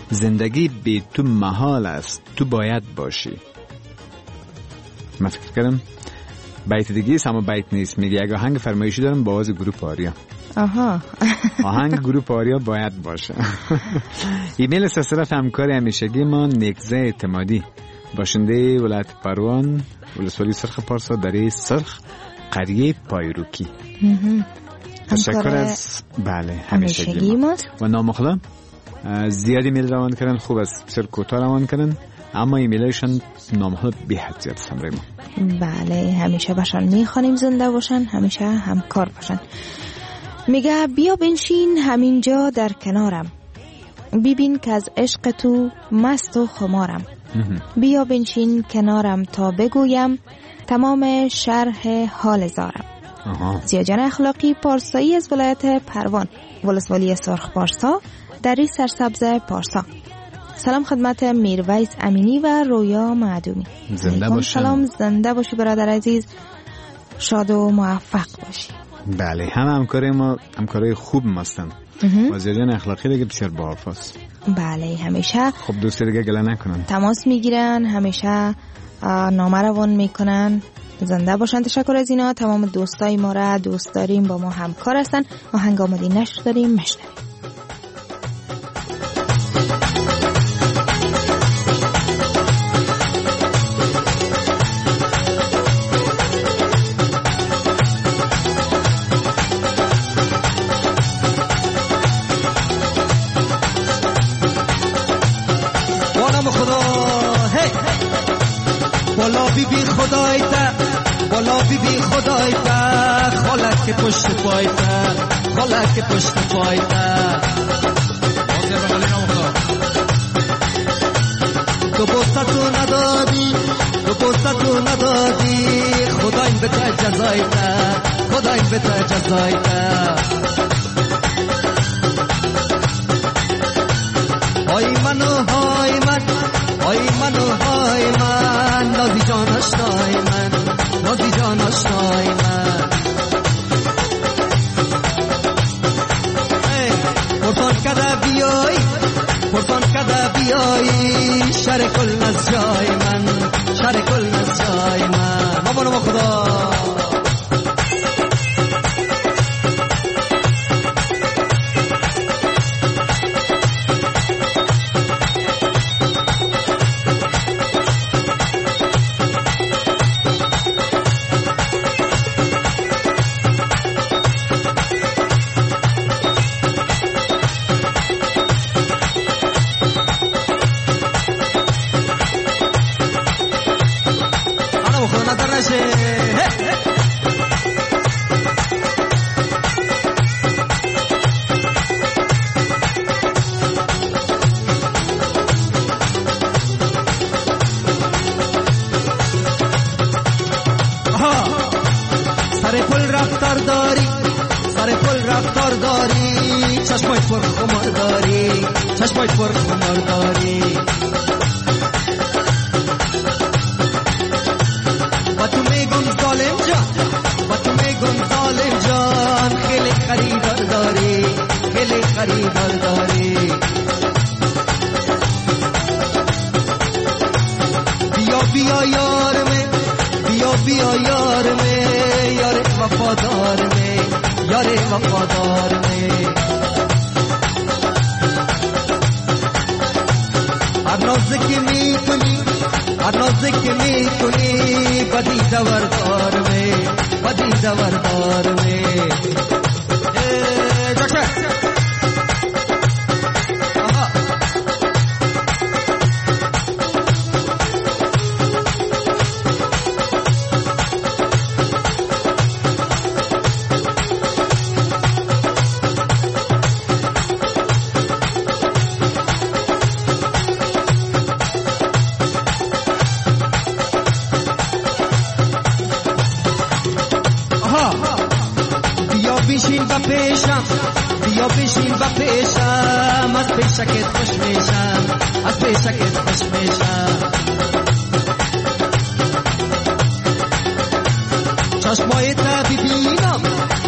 زندگی بی تو محال است، تو باید باشی. من فکر کردم بیت دیگه است اما بیت نیست. میگه اگه آهنگ فرمایشی دارم با آواز گروه آریا. آها. آهنگ گروه آریا باید باشه. ایمیل از طرف همکار همیشگی ما نگزه اعتمادی، باشنده ولایت پروان، ولسوالی سرخ پارسا، دره سرخ، قریه پایروکی. تشکر از بله همیشگی ما و نامخدا. زیادی ایمیل روان کردن، خوب است، بسیار کوتاه روان کردن، اما ایمیلشون نامخدا بی حد زیاد است. همراه ما بله همیشه باشن، میخوانیم زنده باشن، همیشه همکار باشن. میگه بیا بنشین همینجا در کنارم، ببین که از عشق تو مست و خمارم. بیا بنشین کنارم تا بگویم تمام شرح حال زارم. زیاجان اخلاقی پارسایی از ولایت پروان، ولسوالی سرخ پارسا، دری سرسبز پارسا. سلام خدمت میرویس امینی و رویا معدومی. زنده باشی. سلام، زنده باشی برادر عزیز، شاد و موفق باشی. بله همه همکاره ما همکارای خوب ماستن و زیاجان اخلاقی دیگه بسیار باحافظ. بله همیشه خب دوست دیگه گله نکنن، تماس میگیرن، همیشه نامه روان میکنن. زنده باشن. تشکر از اینا. تمام دوستای ما را دوست داریم، با ما همکار هستن. آهنگ آماده نشر داریم، مشنویم. بالا بی بی خدای تا، بالا بی بی خدای تا، خالک پشت پای تا، خالک پشت پای تا. تو بوسه تو ندادی، تو بوسه تو ندادی، خدایم به تا جزای تا، خدایم به تا جزای تا. های منو های من، های منو های من، نازی جان آشنای من، نازی جان آشنای من. پرسان کده بیایی، پرسان کده بیایی، شر کل از جای من، شر کل از جای من. مامانو با خدا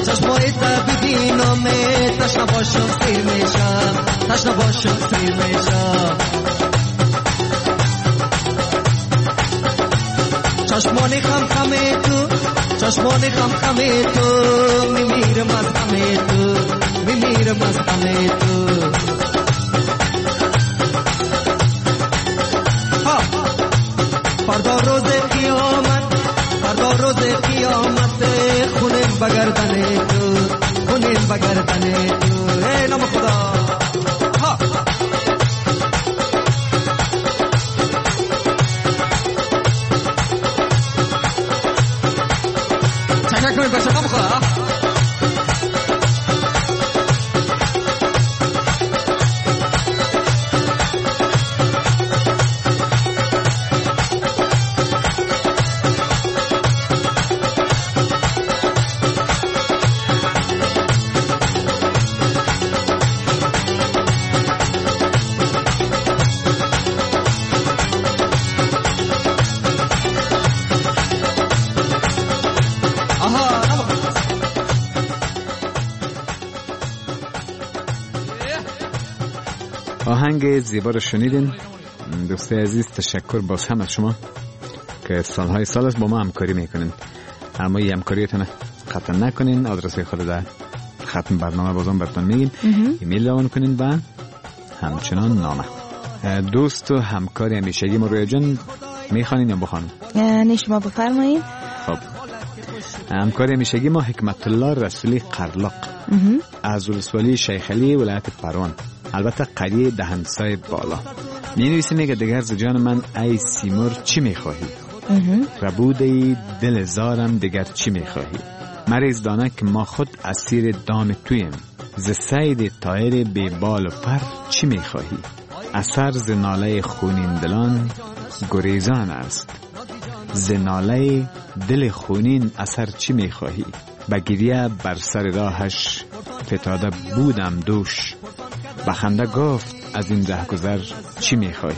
چشمای تا ببینم تشنه باشم سیر میشم تشنه باشم سیر میشم چشمانی خم خمه تو چشمانی خم خمه تو میمیرم از خمه تو میمیرم از خمه تو فردا روز قیامت فردا روز قیامت خونین بگردن تو خونین بگردن تو ای نام خدا چنک نوی بشه نام خدا آهنگ زیبا رو شنیدین. دوستای عزیز تشکر باز هم از شما که سالهای سال است با ما همکاری میکنین. اما این همکاریتون قطع نکنین. آدرس خود در ختم برنامه بازم براتون میگیم. ایمیل روان کنین و همچنان نامه. دوست و همکاری همیشگی ما رویا جان میخوانین یا بخوانم؟ نه شما بفرمایید. خب همکاری همیشگی ما حکمت الله رسولی قرلاق از ولسوالی شیخ علی ولایت پروان، البته قریه دهنسای بالا. می نویسی میگه دگر ز جان من ای سیمور چی میخواهی؟ ربوده دل زارم دگر چی میخواهی؟ مریض دانه که ما خود اسیر دام تویم، ز سید طایر بی بال و پر چی میخواهی؟ اثر ز ناله خونین دلان گریزان است، ز ناله دل خونین اثر چی میخواهی؟ بگیریه بر سر راهش فتاده بودم دوش، بخنده گفت از این رهگذر چی میخواهی؟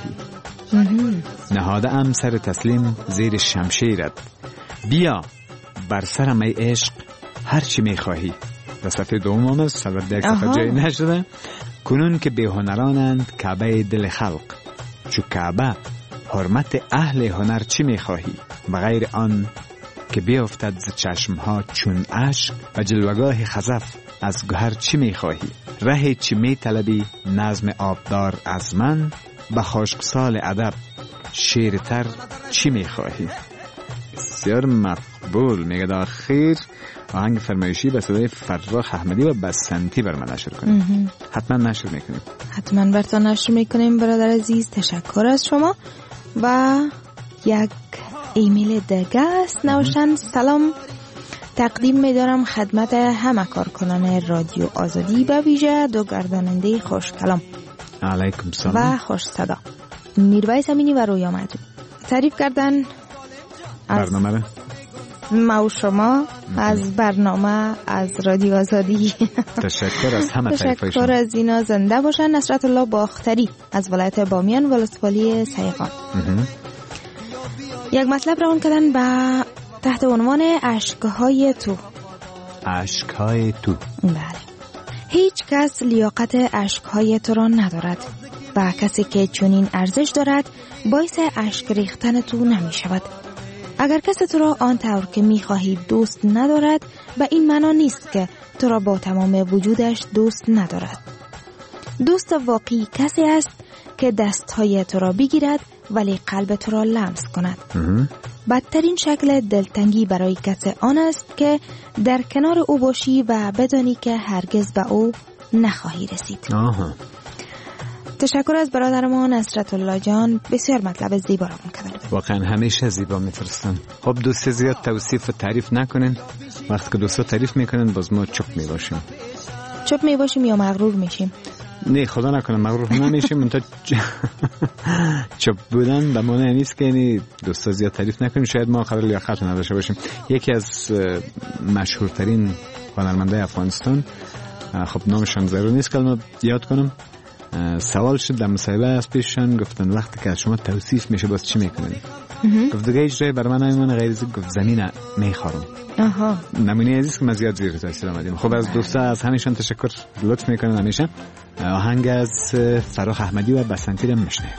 نهاده ام سر تسلیم زیر شمشیرت، بیا بر سرم ای عشق هر چی میخواهی. در صفحه دوم آمد البته یک صفحه جایی نشده. کنون که به هنرانند کعبه دل خلق، چو کعبه حرمت اهل هنر چی میخواهی؟ بغیر آن که بیافتد ز چشمها چون اشک و جلوگاه خزف از گوهر چی میخواهی؟ ره چی میطلبی نظم آبدار از من، به خشکسال ادب شیرتر چی میخواهی؟ بسیار مقبول. میگه در آخر آهنگ فرمایشی به صدای فرخ احمدی و بسنتی بر من نشر کنیم. حتما نشر میکنیم. حتما براتون نشر میکنیم برادر عزیز. تشکر از شما. و یک ایمیل دیگه است نوشتن: سلام تقدیم می‌دارم خدمت همه کارکنان رادیو آزادی، به ویژه دو گرداننده خوش کلام علیکم سلام و خوش صدا میرویس امینی و رویا معجون. تعریف کردن برنامه را ما و شما از برنامه از رادیو آزادی. تشکر از همه طرفایشون. تشکر از اینا. زنده باشن. نصرت الله باختری از ولایت بامیان ولسوالی سیغان. یک مطلب روان کردن با تحت عنوان اشکهای تو. اشکهای تو. بله. هیچ کس لیاقت اشکهای تو را ندارد و کسی که چنین ارزش دارد باعث اشک ریختن تو نمی شود. اگر کسی تو را آن طور که می خواهی دوست ندارد، به این معنا نیست که تو را با تمام وجودش دوست ندارد. دوست واقعی کسی است که دستهای تو را بگیرد ولی قلب تو را لمس کند. بدترین شکل دلتنگی برای کسی آن است که در کنار او باشی و بدانی که هرگز به او نخواهی رسید. آها. تشکر از برادر ما نصرت الله جان. بسیار مطلب زیبا را کردن. واقعا همیشه زیبا میفرستن. خب دوست زیاد توصیف و تعریف نکنین. وقتی که دوستا تعریف میکنن باز ما چپ میباشیم. چپ میباشیم یا مغرور میشیم؟ نه خدا نکنه مغرور نمیشیم. منتها چپ بودن به معنی نیست که یعنی دوستا زیاد تعریف نکنیم. شاید ما قرار لیاقت نداشته باشیم. یکی از مشهورترین هنرمندای افغانستان، خب نامشان ضرور نیست که الان یاد کنم، سوال شد در مصاحبه از پیششان، گفتن وقتی که از شما توصیف میشه باز چی میکنین؟ گفت دیگه هیچ جای بر من نمیمونه غیر از گفت زمین میخورم. آها. نمونه عزیز که ما زیاد زیر تاثیر آمدیم. خب از دوستا از همشون تشکر لطف میکنم همیشه. آهنگ از فراخ احمدی و بسنتی رو میشنویم.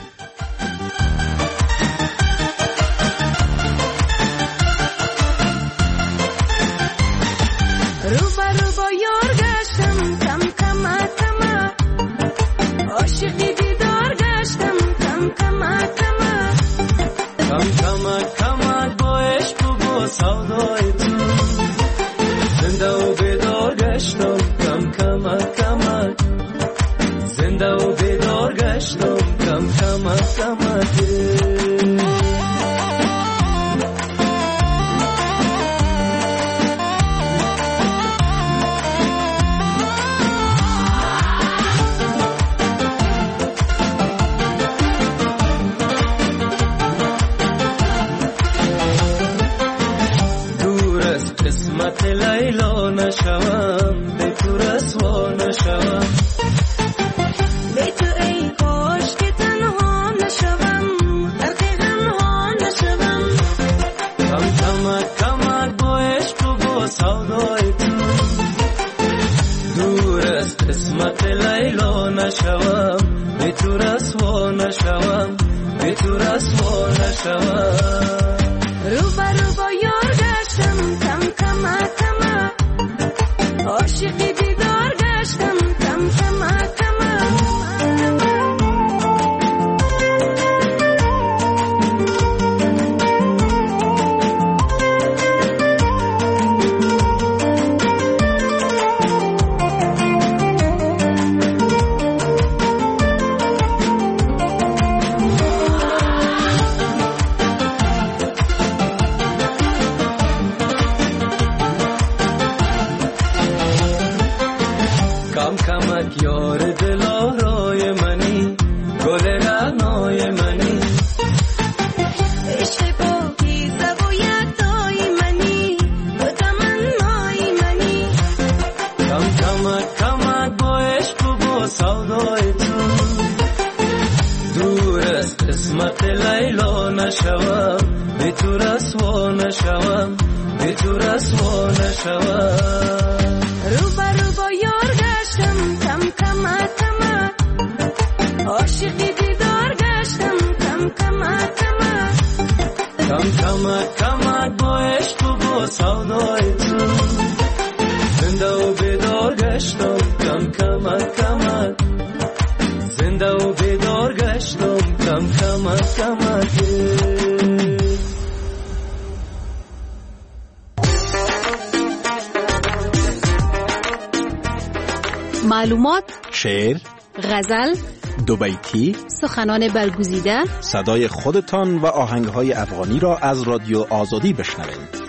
معلومات، شعر، غزل، دو بیتی، سخنان برگزیده، صدای خودتان و آهنگهای افغانی را از رادیو آزادی بشنوید.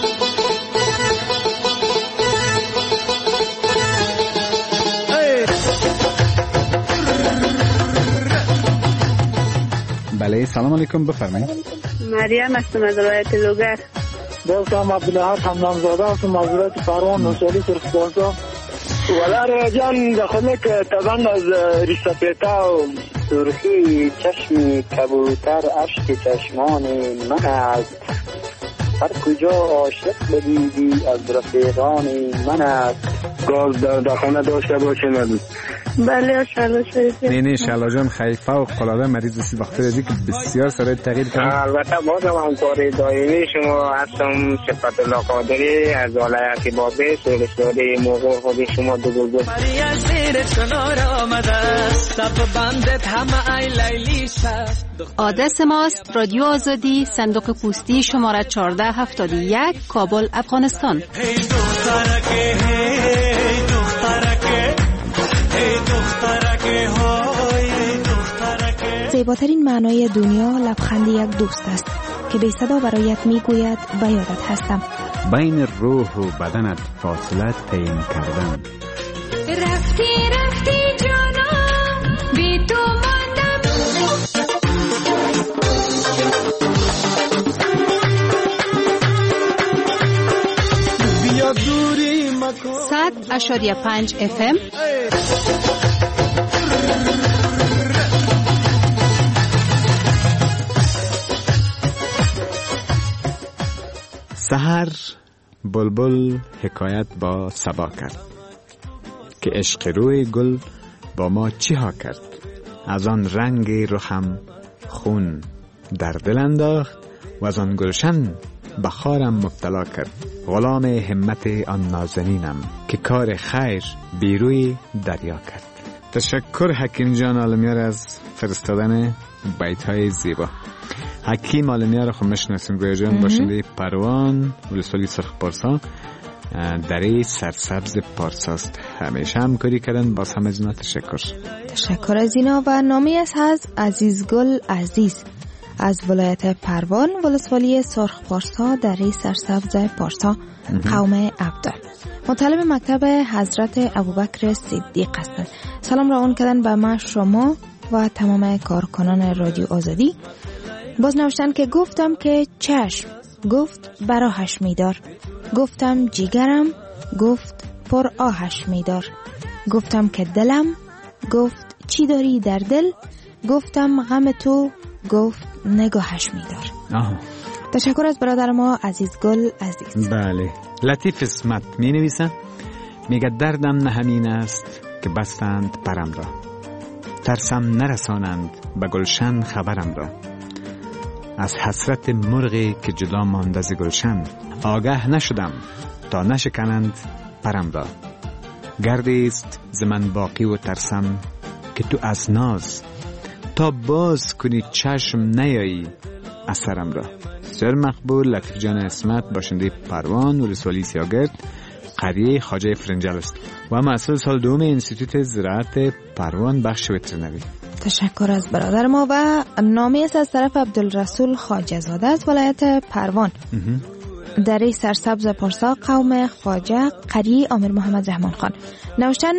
بله، سلام علیکم، بفرمایید. مریم هستم از ولایت لوگر. دوستم عبدالحق حمدانزاده هستم از ولایت فروان نوشالی سرخپاسا. ولی جان دخونه که طبعا از ریسپیتا و سرخی چشم کبوتر عشق چشمان من است. هر کجا عاشق بدیدی از رفیقان من است. گاز در دخونه داشته باشین. بله شلا شریفی. نه نه شلا جان خیلی فوق العاده مریض سی وقت رسید که بسیار سره تغییر کرد. البته بازم همکاری دائمی شما هستم. صفت الله قادری از ولایت بابی سولسوری موقع خود شما دو گل مریا زیر کنار آمده سب بندت همه ای لیلی شست. آدرس ماست رادیو آزادی، صندوق پستی شماره چهارده هفتاد و یک، کابل، افغانستان. هی دخترکه هی دخترکه هی دخترکه های دخترکه. زیباترین معنای دنیا لبخند یک دوست است که بی صدا برایت میگوید به یادت هستم. بین روح و بدنت فاصله تعیین کردن. رفتی رفتی جانم بی تو ماندم. بیا دوری مکن. صد اشاریه پنج اف ام. سحر بلبل حکایت با صبا کرد که عشق روی گل با ما چی ها کرد. از آن رنگ رخم خون در دل انداخت و از آن گلشن بخارم مبتلا کرد. غلام همت آن نازنینم که کار خیر بیروی دریا کرد. تشکر حکیم جان عالمیار از فرستادن بیت های زیبا. حکیم عالمیار خب میشناسیم گویا جان، باشنده پروان ولسوالی سرخ پارسا، دره سرسبز پارساست. همیشه همکاری کردن، باز همه جنا تشکر. تشکر از اینا. و نامی از هز عزیزگل عزیز از ولایت پروان ولسوالی سرخ پارسا، دره سرسبز پارسا، قوم عبدال، مطالب مکتب حضرت ابوبکر صدیق هستند. سلام را اون کردن به ما، شما و تمام کارکنان رادیو آزادی. باز نوشتن که گفتم که چشم، گفت براهش میدار، گفتم جیگرم، گفت پر آهش میدار، گفتم که دلم، گفت چی داری در دل، گفتم غم تو، گفت نگاهش میدار. آه. تشکر از برادر ما عزیزگل عزیز. بله. لطیف اسمت می نویسن، میگه دردم نه همین است که بستند پرم را، ترسم نرسانند به گلشن خبرم را، از حسرت مرغی که جدا ماند از گلشن، آگاه نشدم تا نشکنند پرم را، گردیست ز من باقی و ترسم که تو از ناز، تا باز کنی چشم نیایی اثرم را. سر مقبول لطیف جان اسمت، باشنده پروان ولسوالی سیاگرد، قریه خواجه فرنجل است و مسئول سال دوم انستیتوت زراعت پروان بخش وترنری. تشکر از برادر ما. و نامی است از طرف عبدالرسول خواجه زاده از ولایت پروان، دره سرسبز پارسا، قوم خواجه، قریه امیر محمد رحمان خان. نوشتن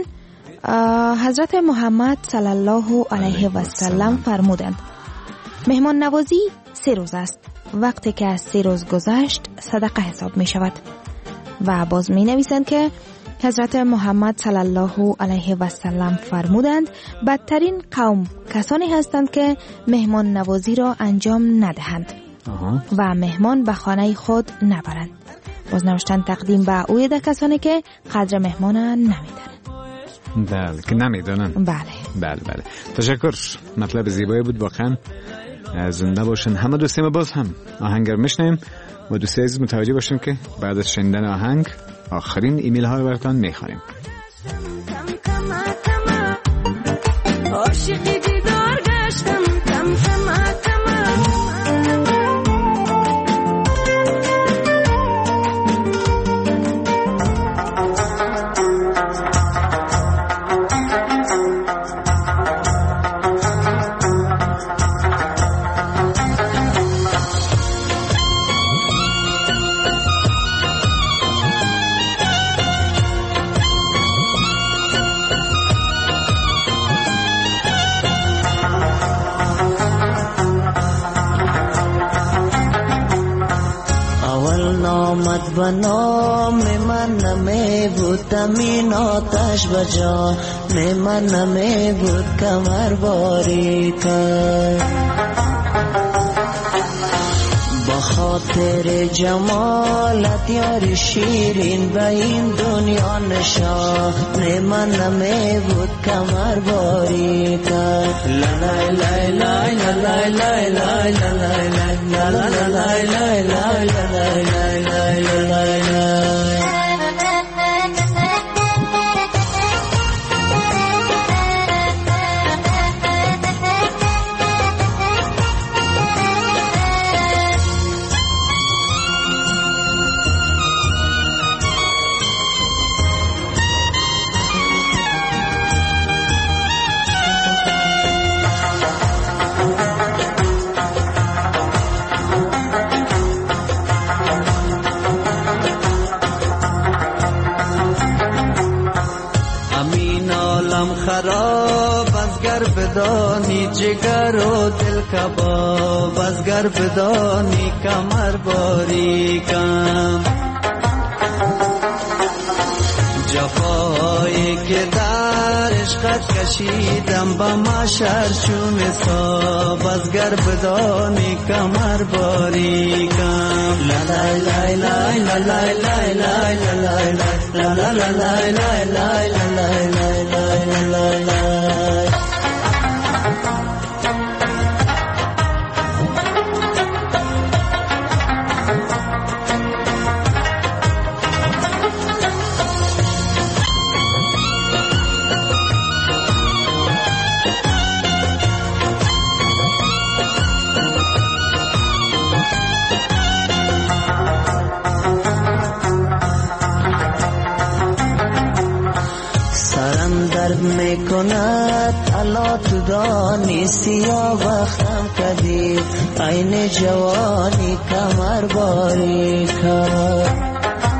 حضرت محمد صلی الله علیه و سلم فرمودند مهمان نوازی سه روز است، وقتی که از سه روز گذشت صدقه حساب می شود. و باز می نویسند که حضرت محمد صلی الله علیه و سلم فرمودند بدترین قوم کسانی هستند که مهمان نوازی را انجام ندهند آه. و مهمان به خانه خود نبرند. باز نوشتن تقدیم به اوید کسانی که قدر مهمان نمیدانند. بله که نمیدانند. بله بله بله. تشکر. مطلب زیبایی بود واقعا. زنده باشن همه دوستیم. باز هم آهنگر میشنیم و دوستی عزیز متوجه باشیم که بعد از شنیدن آهنگ آخرین ایمیل ها رو براتون میخوانیم. عاشقی دیدار گشتم کم کم کم آمد و نام من نمی بود تمین آتش بجا من نمی بود کمر باری کرد با خاطر جمالت یار شیرین به این دنیا نشا من نمی بود کمر باری کرد لای لای لای لای لای لای لای لای لای لای لای لای خراب از گر بدانی جگر و دل کباب از گر بدانی کمر باری کم جفایی که در عشقت کشیدم با محشر چون حساب از گر بدانی کمر باریکم لا لا لا لا لا لا لا لا لا لا لا لا لا لا لا لا. میکند الا تو دانی سیاه وقتم کدی این جوانی کمر باری کرد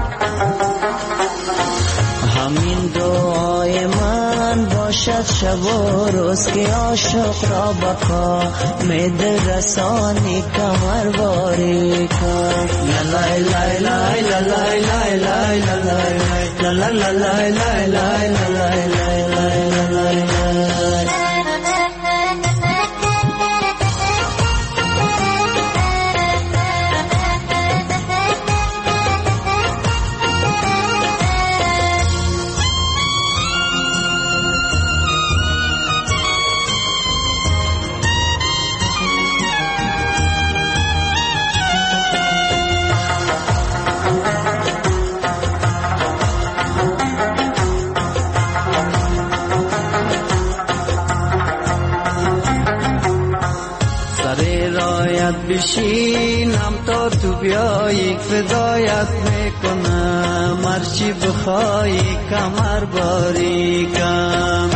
همین دعای من باشد شب و روز که عاشق را بقا می دل رسانی کمر باری کرد لا لا لا لا لا لا لا لا لا لا لا لا لا لا لا. بشینم تا تو بیایی فدایت میکنم هرچی بخوایی کمر باریکم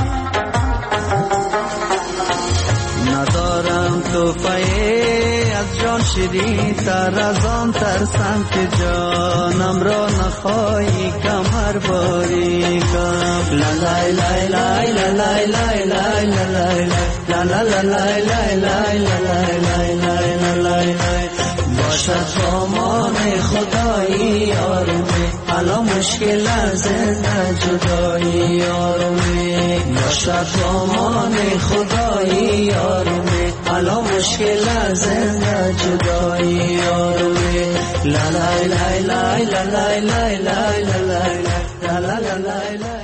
ندارم توفیه از جان شیرین تر از آن ترسم که جانم را نخواهی کمر باریکم لا لا لا لا لا لا لا لا لا لا لا لا لا. باشد سامان خدایی یارمی حالا مشکل زنده جدایی یارمی باشد سامان خدایی یارمی حالا مشکل زنده جدایی یارمی لا لا لا لا لا لا لا لا لا لا.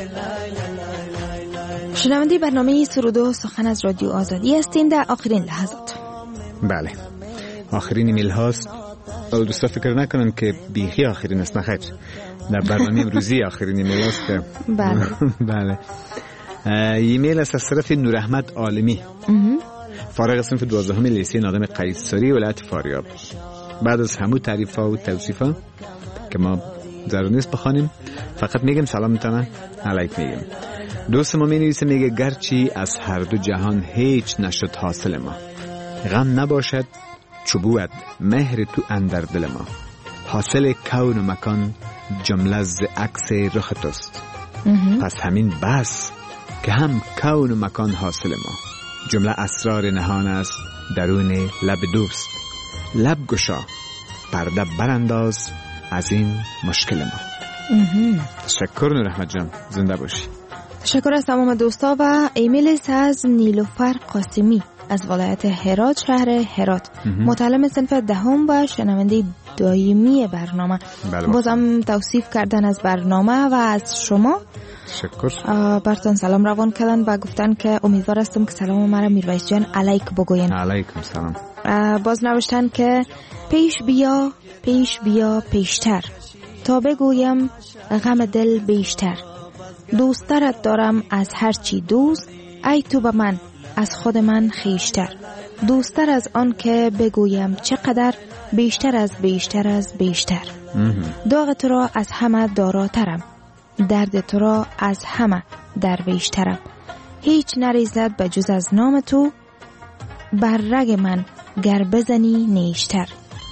شنونده برنامه سرود و سخن از رادیو آزادی هستین در آخرین لحظات. بله آخرین ایمیل هاست. دوستا فکر نکنن که بیخی آخرین است، نخیر در برنامه امروزی آخرین ایمیل هاست. بله بله ایمیل است از طرف نور احمد عالمی، فارغ صنف دوازدهم لیسه نادم قیصری ولایت فاریاب. بعد از همون تعریف ها و توصیف ها که ما ضرور نیست بخوانیم، فقط میگم سلام تنه علیک میگم. دوست ما می نویسه، میگه گرچی از هر دو جهان هیچ نشد حاصل ما، غم نباشد چوبوت مهر تو اندر دل ما، حاصل کون و مکان جمله ز عکس رخ توست، پس همین بس که هم کون و مکان حاصل ما، جمله اسرار نهان است درون لب دوست، لب گشا پرده برانداز از این مشکل ما. تشکر نور احمد جان، زنده باشی. تشکر از تمام دوستا. و ایمیل از نیلوفر قاسمی از ولایت هرات، شهر هرات، متعلم صنف دهم و شنونده دائمی برنامه. بله بازم توصیف کردن از برنامه و از شما. تشکر. برتون سلام روان کردن و گفتن که امیدوار هستم که سلام مرا میرویس جان علیک بگوین. علیکم سلام. باز نوشتن که پیش بیا پیش بیا پیشتر تا بگویم غم دل بیشتر، دوسترت دارم از هرچی دوست، ای تو به من از خود من خیشتر، دوستر از آن که بگویم چقدر، بیشتر از بیشتر از بیشتر، داغ تو را از همه داراترم، درد تو را از همه درویشترم، هیچ نریزد به جز از نام تو، بر رگ من گر بزنی نیشتر،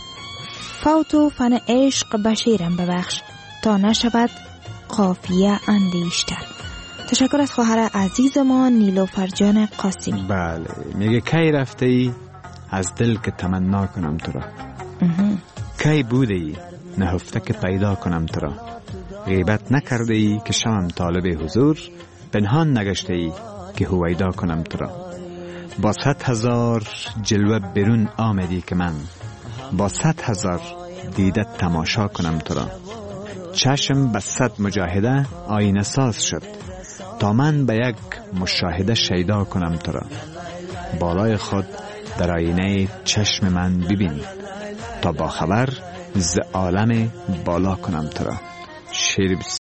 فوت و فن عشق بشیرم ببخش تا نشود قافیه اندیشتر. تشکر از خواهر عزیز ما نیلوفر جان قاسمی. بله میگه کی رفته ای از دل که تمنا کنم تو را، کی بوده ای نهفته که پیدا کنم تو را، غیبت نکرده ای که شوم طالب حضور، پنهان نگشته ای که هویدا کنم تو را. با صد هزار جلوه برون آمدی که من با صد هزار دیده تماشا کنم تو را. چشم به صد مجاهده آینه ساز شد تا من به یک مشاهده شیدا کنم تو را. بالای خود در آینه چشم من ببین تا با خبر ز عالم بالا کنم تو را. شعر